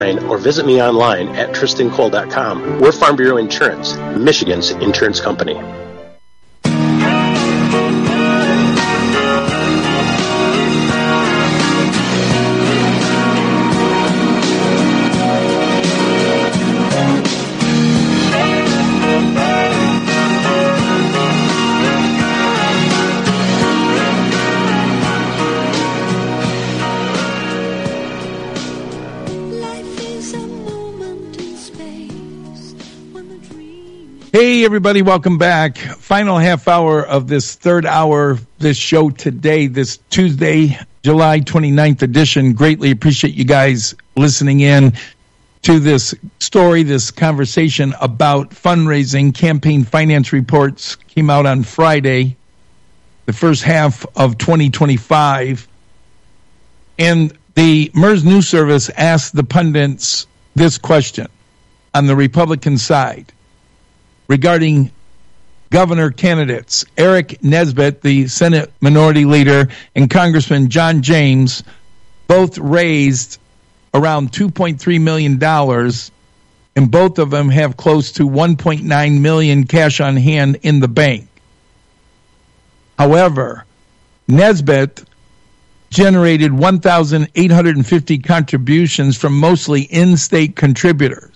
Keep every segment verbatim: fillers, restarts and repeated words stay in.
or visit me online at tristan cole dot com. We're Farm Bureau Insurance, Michigan's insurance company. Hey, everybody, welcome back. Final half hour of this third hour, this show today, this Tuesday, July twenty-ninth edition. Greatly appreciate you guys listening in to this story, this conversation about fundraising. Campaign finance reports came out on Friday, the first half of twenty twenty-five. And the MERS News Service asked the pundits this question on the Republican side regarding governor candidates. Eric Nesbitt, the Senate Minority Leader, and Congressman John James both raised around two point three million dollars, and both of them have close to one point nine million dollars cash on hand in the bank. However, Nesbitt generated one thousand eight hundred fifty contributions from mostly in-state contributors.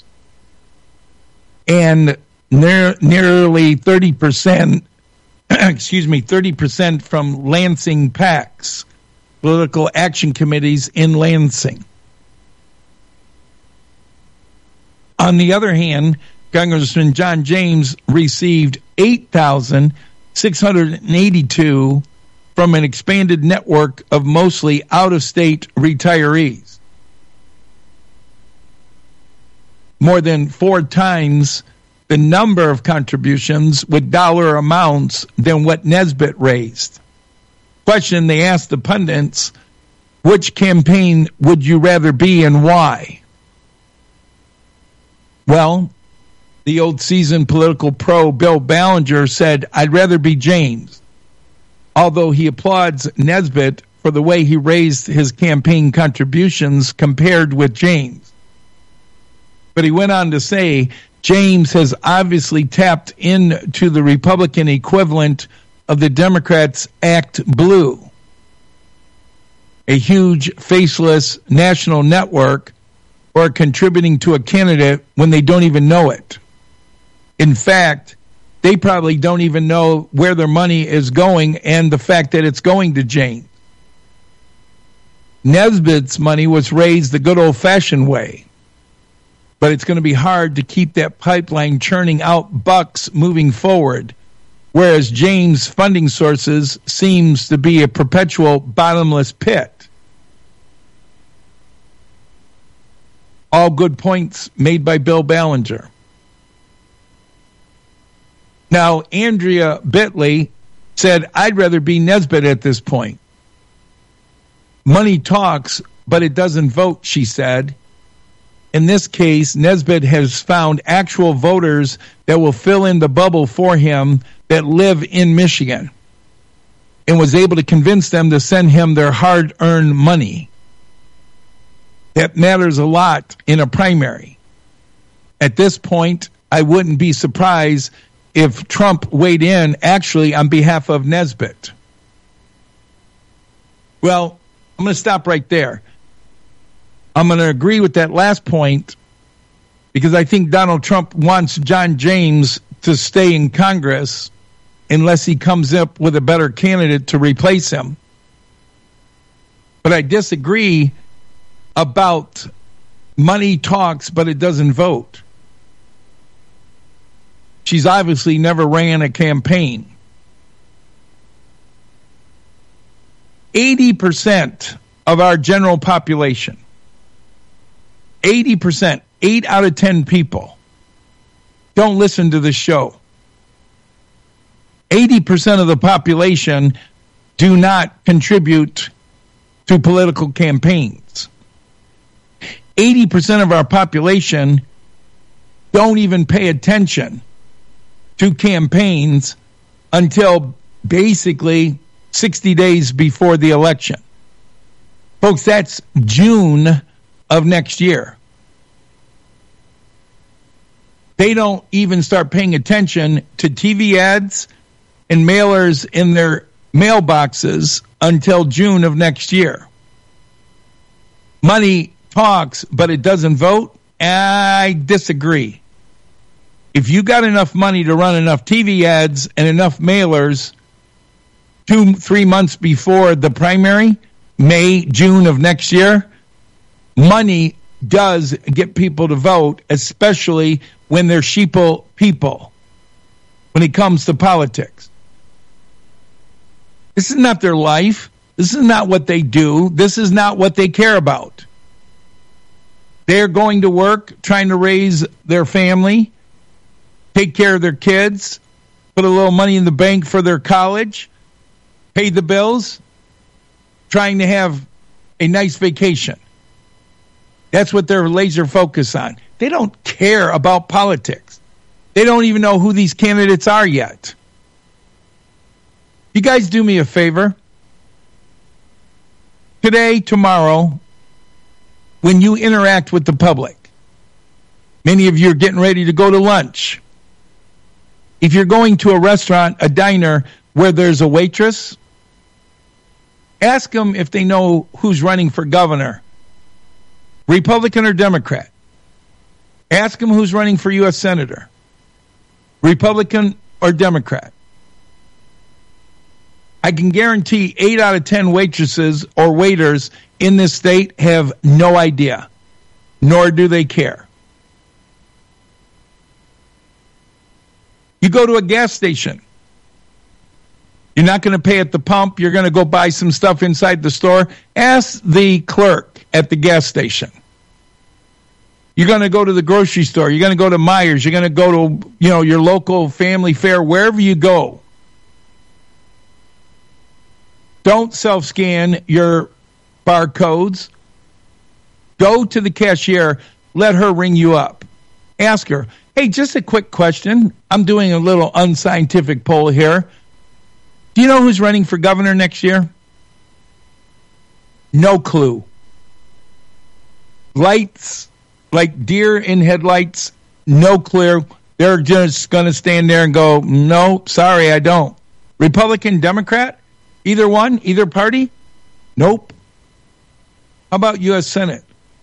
And Near, nearly thirty percent, excuse me, thirty percent from Lansing PACs, political action committees in Lansing. On the other hand, Congressman John James received eight thousand six hundred eighty-two from an expanded network of mostly out-of-state retirees. More than four times the number of contributions with dollar amounts than what Nesbitt raised. Question they asked the pundits, which campaign would you rather be and why? Well, the old seasoned political pro Bill Ballinger said, I'd rather be James, although he applauds Nesbitt for the way he raised his campaign contributions compared with James. But he went on to say, James has obviously tapped into the Republican equivalent of the Democrats' Act Blue, a huge faceless national network, or contributing to a candidate when they don't even know it. In fact, they probably don't even know where their money is going and the fact that it's going to James. Nesbitt's money was raised the good old-fashioned way. But it's going to be hard to keep that pipeline churning out bucks moving forward, whereas James' funding sources seems to be a perpetual bottomless pit. All good points made by Bill Ballinger. Now, Andrea Bitley said, I'd rather be Nesbitt at this point. Money talks, but it doesn't vote, she said. In this case, Nesbitt has found actual voters that will fill in the bubble for him that live in Michigan and was able to convince them to send him their hard-earned money. That matters a lot in a primary. At this point, I wouldn't be surprised if Trump weighed in actually on behalf of Nesbitt. Well, I'm going to stop right there. I'm going to agree with that last point because I think Donald Trump wants John James to stay in Congress unless he comes up with a better candidate to replace him. But I disagree about money talks, but it doesn't vote. She's obviously never ran a campaign. eighty percent of our general population, eighty percent, eight out of ten people, don't listen to this show. eighty percent of the population do not contribute to political campaigns. eighty percent of our population don't even pay attention to campaigns until basically sixty days before the election. Folks, that's June of next year. They don't even start paying attention to T V ads and mailers in their mailboxes until June of next year. Money talks, but it doesn't vote. I disagree. If you got enough money to run enough T V ads and enough mailers two, three months before the primary, May, June of next year, money does get people to vote, especially when they're sheeple people when it comes to politics. This is not their life. This is not what they do. This is not what they care about. They're going to work, trying to raise their family, take care of their kids, put a little money in the bank for their college, pay the bills, trying to have a nice vacation. That's what they're laser focused on. They don't care about politics. They don't even know who these candidates are yet. You guys do me a favor. Today, tomorrow, when you interact with the public, many of you are getting ready to go to lunch. If you're going to a restaurant, a diner, where there's a waitress, ask them if they know who's running for governor, Republican or Democrat. Ask them who's running for U S Senator, Republican or Democrat. I can guarantee eight out of ten waitresses or waiters in this state have no idea, nor do they care. You go to a gas station. You're not going to pay at the pump. You're going to go buy some stuff inside the store. Ask the clerk at the gas station. You're going to go to the grocery store. You're going to go to Myers. You're going to go to, you know, your local family fair, wherever you go. Don't self-scan your barcodes. Go to the cashier. Let her ring you up. Ask her, hey, just a quick question. I'm doing a little unscientific poll here. Do you know who's running for governor next year? No clue. Lights, like deer in headlights, no clue. They're just going to stand there and go, no, sorry, I don't. Republican, Democrat, either one, either party? Nope. How about U S Senate?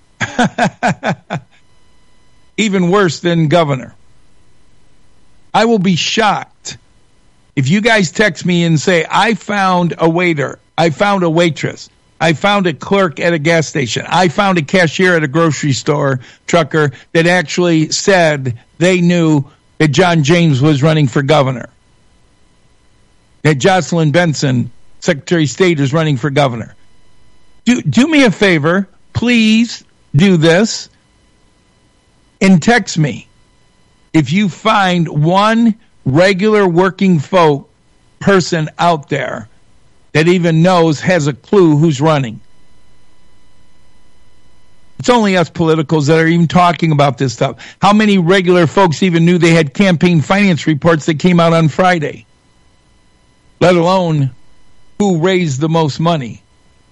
Even worse than governor. I will be shocked if you guys text me and say, I found a waiter, I found a waitress, I found a clerk at a gas station, I found a cashier at a grocery store, trucker, that actually said they knew that John James was running for governor, that Jocelyn Benson, Secretary of State, is running for governor. Do, do me a favor, please do this, and text me if you find one regular working folk person out there that even knows, has a clue who's running. It's only us politicals that are even talking about this stuff. How many regular folks even knew they had campaign finance reports that came out on Friday? Let alone who raised the most money.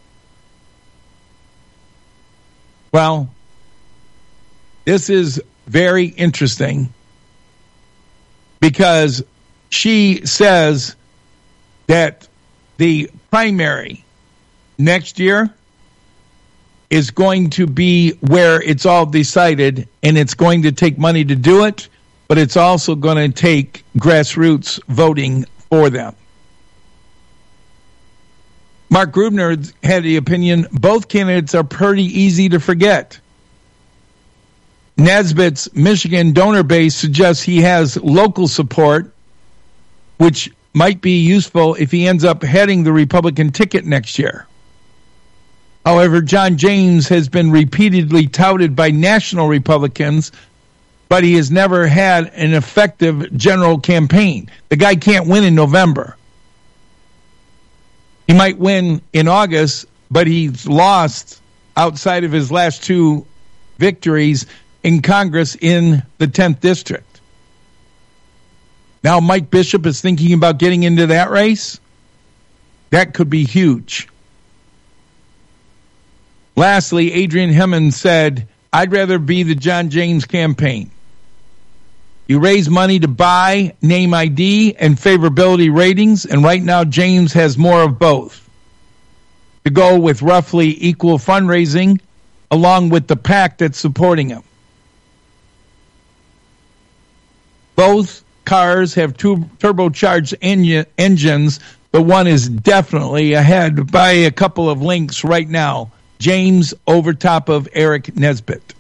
Well, this is very interesting because she says that the primary next year is going to be where it's all decided, and it's going to take money to do it, but it's also going to take grassroots voting for them. Mark Grubner had the opinion both candidates are pretty easy to forget. Nesbitt's Michigan donor base suggests he has local support, which might be useful if he ends up heading the Republican ticket next year. However, John James has been repeatedly touted by national Republicans, but he has never had an effective general campaign. The guy can't win in November. He might win in August, but he's lost outside of his last two victories in Congress in the tenth District. Now Mike Bishop is thinking about getting into that race. That could be huge. Lastly, Adrian Hemmons said, I'd rather be the John James campaign. You raise money to buy, name I D, and favorability ratings, and right now James has more of both. To go with roughly equal fundraising, along with the PAC that's supporting him. Both cars have two turbocharged en- engines, but one is definitely ahead by a couple of links right now. James over top of Eric Nesbitt.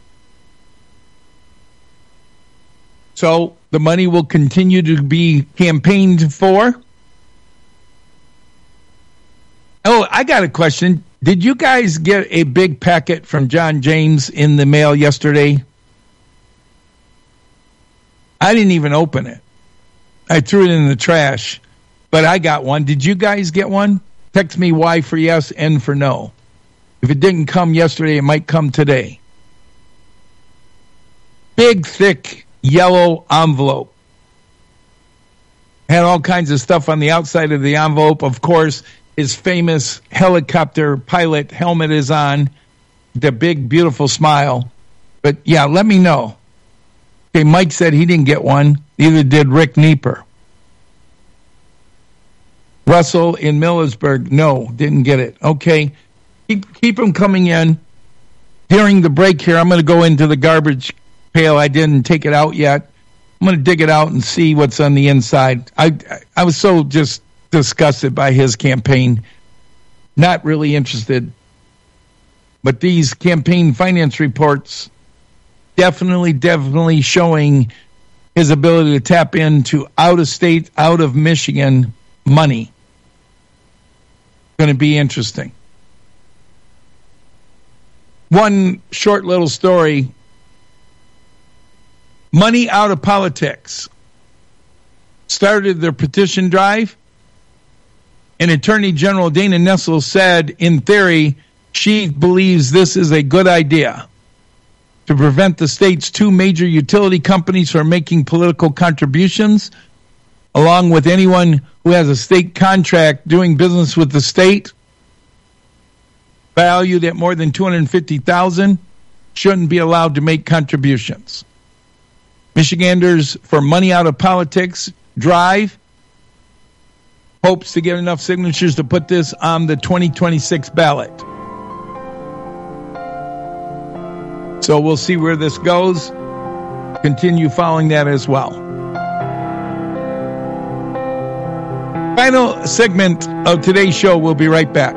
So the money will continue to be campaigned for. Oh, I got a question. Did you guys get a big packet from John James in the mail yesterday? I didn't even open it. I threw it in the trash, but I got one. Did you guys get one? Text me Y for yes, N for no. If it didn't come yesterday, it might come today. Big, thick, yellow envelope. Had all kinds of stuff on the outside of the envelope. Of course, his famous helicopter pilot helmet is on. The big, beautiful smile. But, yeah, let me know. Okay, Mike said he didn't get one. Neither did Rick Nieper. Russell in Millersburg, no, didn't get it. Okay, keep, keep them coming in. During the break here, I'm going to go into the garbage pail. I didn't take it out yet. I'm going to dig it out and see what's on the inside. I, I was so just disgusted by his campaign. Not really interested. But these campaign finance reports definitely, definitely showing his ability to tap into out-of-state, out-of-Michigan money. Going to be interesting. One short little story. Money Out of Politics started their petition drive, and Attorney General Dana Nessel said, in theory, she believes this is a good idea to prevent the state's two major utility companies from making political contributions, along with anyone who has a state contract doing business with the state, valued at more than two hundred fifty thousand dollars, shouldn't be allowed to make contributions. Michiganders for Money Out of Politics drive hopes to get enough signatures to put this on the twenty twenty-six ballot. So we'll see where this goes. Continue following that as well. Final segment of today's show. We'll be right back.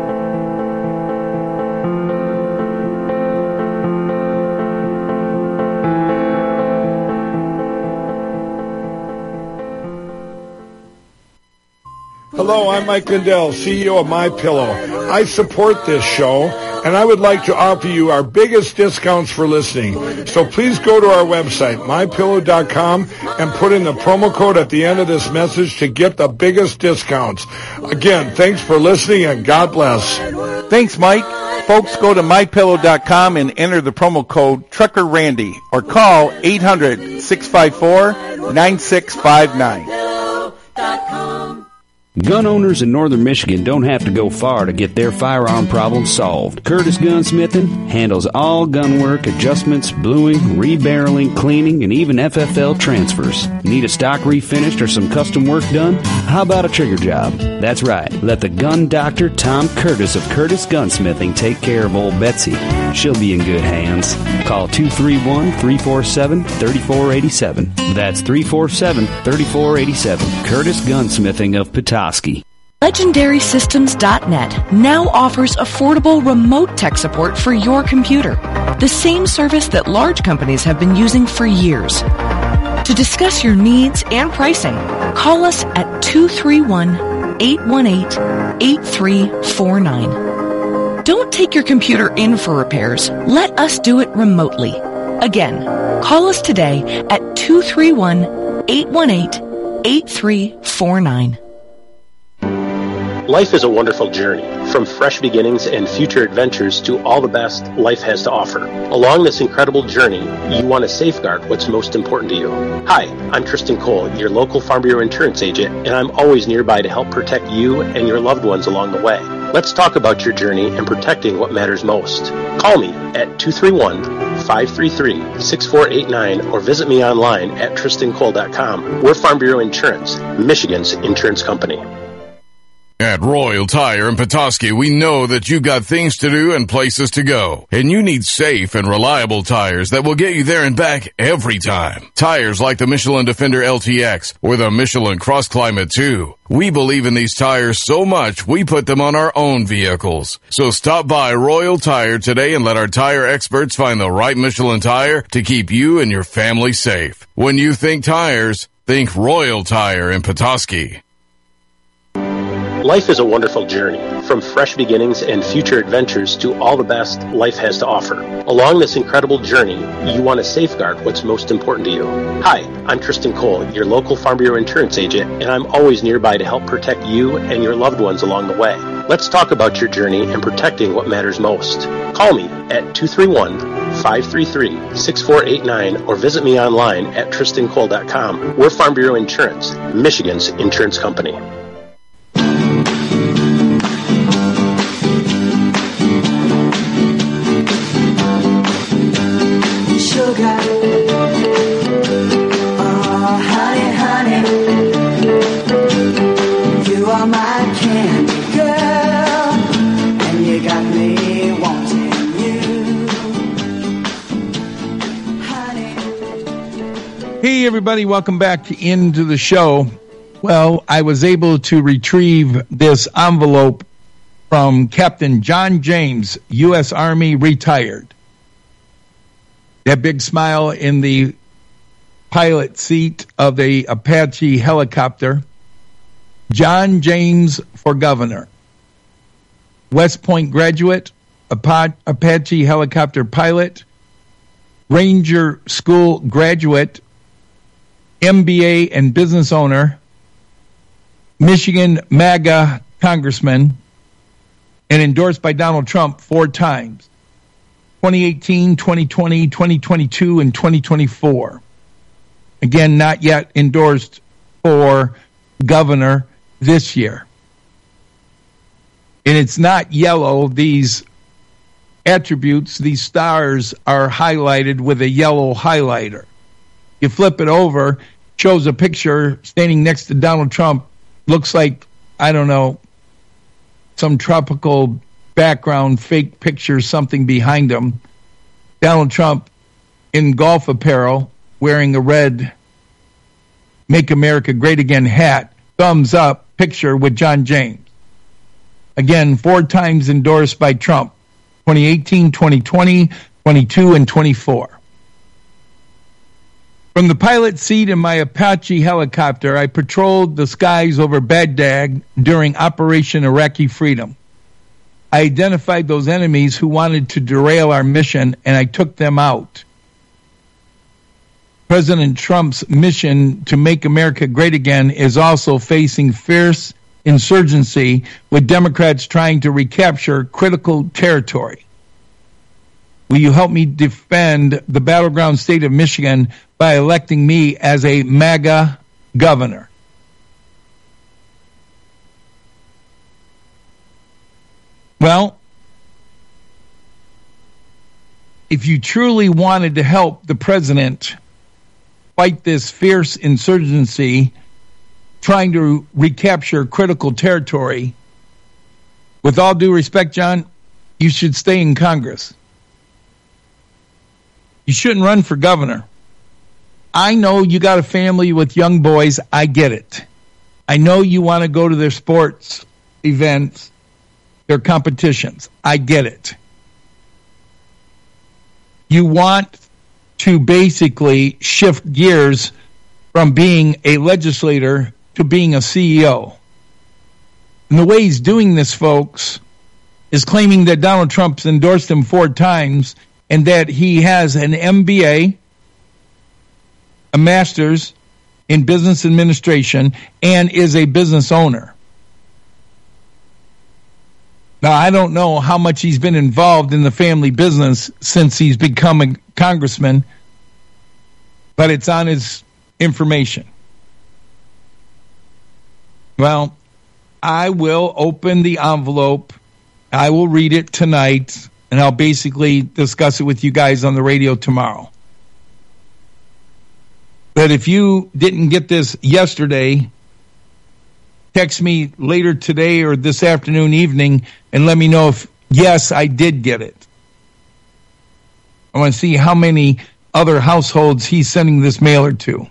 Hello, I'm Mike Lindell, C E O of MyPillow. I support this show, and I would like to offer you our biggest discounts for listening. So please go to our website, my pillow dot com, and put in the promo code at the end of this message to get the biggest discounts. Again, thanks for listening, and God bless. Thanks, Mike. Folks, go to my pillow dot com and enter the promo code Trucker Randy, or call eight hundred, six five four, nine six five nine. Gun owners in northern Michigan don't have to go far to get their firearm problem solved. Curtis Gunsmithing handles all gun work, adjustments, bluing, rebarreling, cleaning, and even F F L transfers. Need a stock refinished or some custom work done? How about a trigger job? That's right. Let the gun doctor Tom Curtis of Curtis Gunsmithing take care of old Betsy. She'll be in good hands. Call two three one, three four seven, three four eight seven. That's three four seven, three four eight seven. Curtis Gunsmithing of Petoskey. Legendary Systems dot net now offers affordable remote tech support for your computer, the same service that large companies have been using for years. To discuss your needs and pricing, call us at two three one, eight one eight, eight three four nine. Don't take your computer in for repairs. Let us do it remotely. Again, call us today at two three one, eight one eight, eight three four nine. Life is a wonderful journey, from fresh beginnings and future adventures to all the best life has to offer. Along this incredible journey, you want to safeguard what's most important to you. Hi, I'm Tristan Cole, your local Farm Bureau insurance agent, and I'm always nearby to help protect you and your loved ones along the way. Let's talk about your journey and protecting what matters most. Call me at two three one, five three three, six four eight nine or visit me online at tristan cole dot com. We're Farm Bureau Insurance, Michigan's insurance company. At Royal Tire in Petoskey, we know that you've got things to do and places to go, and you need safe and reliable tires that will get you there and back every time. Tires like the Michelin Defender L T X or the Michelin Cross Climate two. We believe in these tires so much, we put them on our own vehicles. So stop by Royal Tire today and let our tire experts find the right Michelin tire to keep you and your family safe. When you think tires, think Royal Tire in Petoskey. Life is a wonderful journey, from fresh beginnings and future adventures to all the best life has to offer. Along this incredible journey, you want to safeguard what's most important to you. Hi, I'm Tristan Cole, your local Farm Bureau insurance agent, and I'm always nearby to help protect you and your loved ones along the way. Let's talk about your journey and protecting what matters most. Call me at two three one, five three three, six four eight nine or visit me online at tristan cole dot com. We're Farm Bureau Insurance, Michigan's insurance company. Sugar, oh honey, honey, you are my candy girl, and you got me wanting you, honey. Hey everybody, welcome back into the show. Well, I was able to retrieve this envelope from Captain John James, U S Army, retired. That big smile in the pilot seat of the Apache helicopter. John James for governor. West Point graduate, Apache helicopter pilot, Ranger School graduate, M B A and business owner, Michigan MAGA congressman, and endorsed by Donald Trump four times. twenty eighteen, twenty twenty, twenty twenty-two, and twenty twenty-four. Again, not yet endorsed for governor this year. And it's not yellow. These attributes, these stars, are highlighted with a yellow highlighter. You flip it over, shows a picture standing next to Donald Trump. Looks like, I don't know, some tropical background, fake picture, something behind him. Donald Trump in golf apparel, wearing a red Make America Great Again hat, thumbs up picture with John James. Again, four times endorsed by Trump, twenty eighteen, twenty twenty, twenty-two, and twenty-four. From the pilot seat in my Apache helicopter, I patrolled the skies over Baghdad during Operation Iraqi Freedom. I identified those enemies who wanted to derail our mission, and I took them out. President Trump's mission to make America great again is also facing fierce insurgency, with Democrats trying to recapture critical territory. Will you help me defend the battleground state of Michigan by electing me as a MAGA governor? Well, if you truly wanted to help the president fight this fierce insurgency trying to recapture critical territory, with all due respect, John, you should stay in Congress. You shouldn't run for governor. I know you got a family with young boys. I get it. I know you want to go to their sports events, their competitions. I get it. You want to basically shift gears from being a legislator to being a C E O. And the way he's doing this, folks, is claiming that Donald Trump's endorsed him four times and that he has an M B A, a master's in business administration, and is a business owner. Now, I don't know how much he's been involved in the family business since he's become a congressman, but it's on his information. Well, I will open the envelope I will read it tonight, and I'll basically discuss it with you guys on the radio tomorrow. But if you didn't get this yesterday, text me later today or this afternoon, evening, and let me know if, yes, I did get it. I want to see how many other households he's sending this mailer to.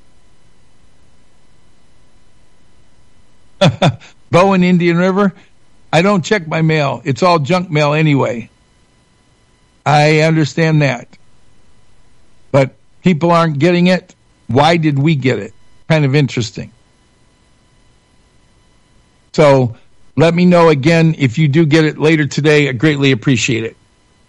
Bo in Indian River, I don't check my mail. It's all junk mail anyway. I understand that. But people aren't getting it. Why did we get it? Kind of interesting. So let me know again if you do get it later today. I greatly appreciate it.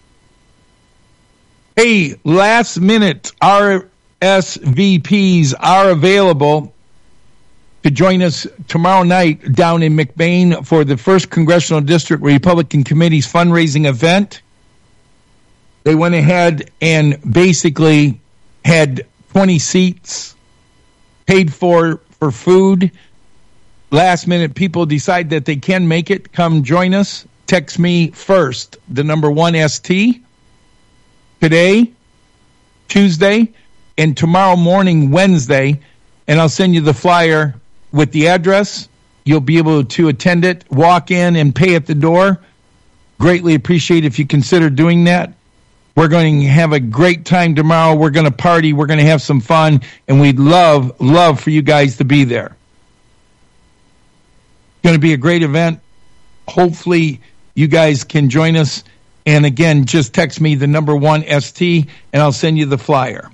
Hey, last minute R S V Ps are available to join us tomorrow night down in McBain for the first Congressional District Republican Committee's fundraising event. They went ahead and basically had twenty seats, paid for for food. Last minute, people decide that they can make it. Come join us. Text me first, the number one S T, today, Tuesday, and tomorrow morning, Wednesday, and I'll send you the flyer with the address. You'll be able to attend it, walk in, and pay at the door. Greatly appreciate if you consider doing that. We're going to have a great time tomorrow. We're going to party. We're going to have some fun, and we'd love, love for you guys to be there. It's going to be a great event. Hopefully, you guys can join us. And again, just text me the number one S T, and I'll send you the flyer.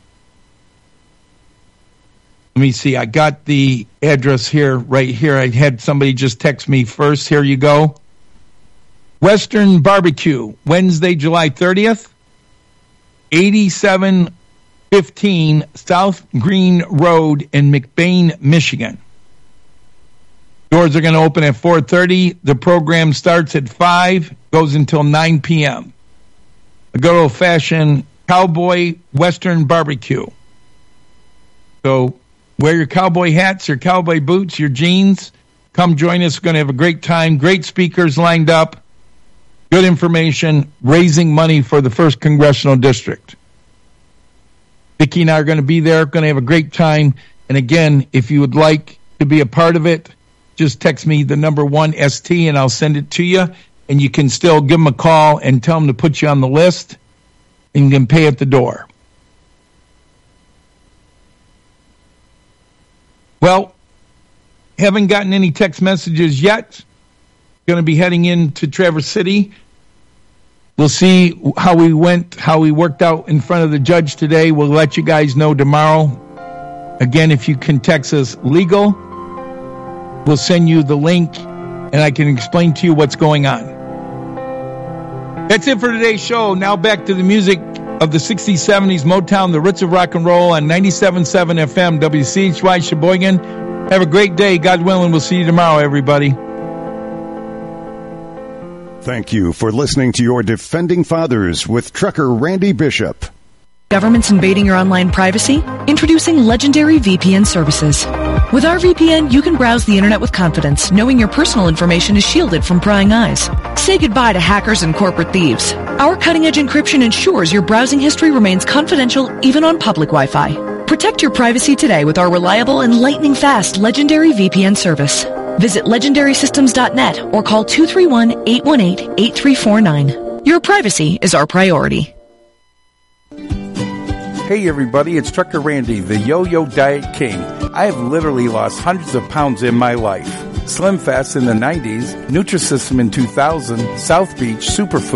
Let me see. I got the address here, right here. I had somebody just text me first. Here you go. Western Barbecue, Wednesday, July thirtieth, eighty-seven fifteen South Green Road in McBain, Michigan. Doors are going to open at four thirty. The program starts at five, goes until nine p.m. A good old-fashioned cowboy Western barbecue. So wear your cowboy hats, your cowboy boots, your jeans. Come join us. We're going to have a great time. Great speakers lined up. Good information. Raising money for the first Congressional District. Vicki and I are going to be there. Going to have a great time. And again, if you would like to be a part of it, just text me the number one S T and I'll send it to you. And you can still give them a call and tell them to put you on the list. And you can pay at the door. Well, haven't gotten any text messages yet. Going to be heading into Traverse City. We'll see how we went, how we worked out in front of the judge today. We'll let you guys know tomorrow. Again, if you can text us legal, we'll send you the link and I can explain to you what's going on. That's it for today's show. Now back to the music of the sixties, seventies, Motown, the roots of rock and roll on ninety-seven point seven F M, W C H Y Sheboygan. Have a great day. God willing, we'll see you tomorrow, everybody. Thank you for listening to your Defending Fathers with Trucker Randy Bishop. Governments invading your online privacy? Introducing Legendary V P N services. With our V P N, you can browse the internet with confidence, knowing your personal information is shielded from prying eyes. Say goodbye to hackers and corporate thieves. Our cutting-edge encryption ensures your browsing history remains confidential even on public Wi-Fi. Protect your privacy today with our reliable and lightning-fast Legendary V P N service. Visit legendary systems dot net or call two three one, eight one eight, eight three four nine. Your privacy is our priority. Hey everybody, it's Trucker Randy, the Yo-Yo Diet King. I have literally lost hundreds of pounds in my life. Slim Fast in the nineties, Nutrisystem in two thousand, South Beach Superfood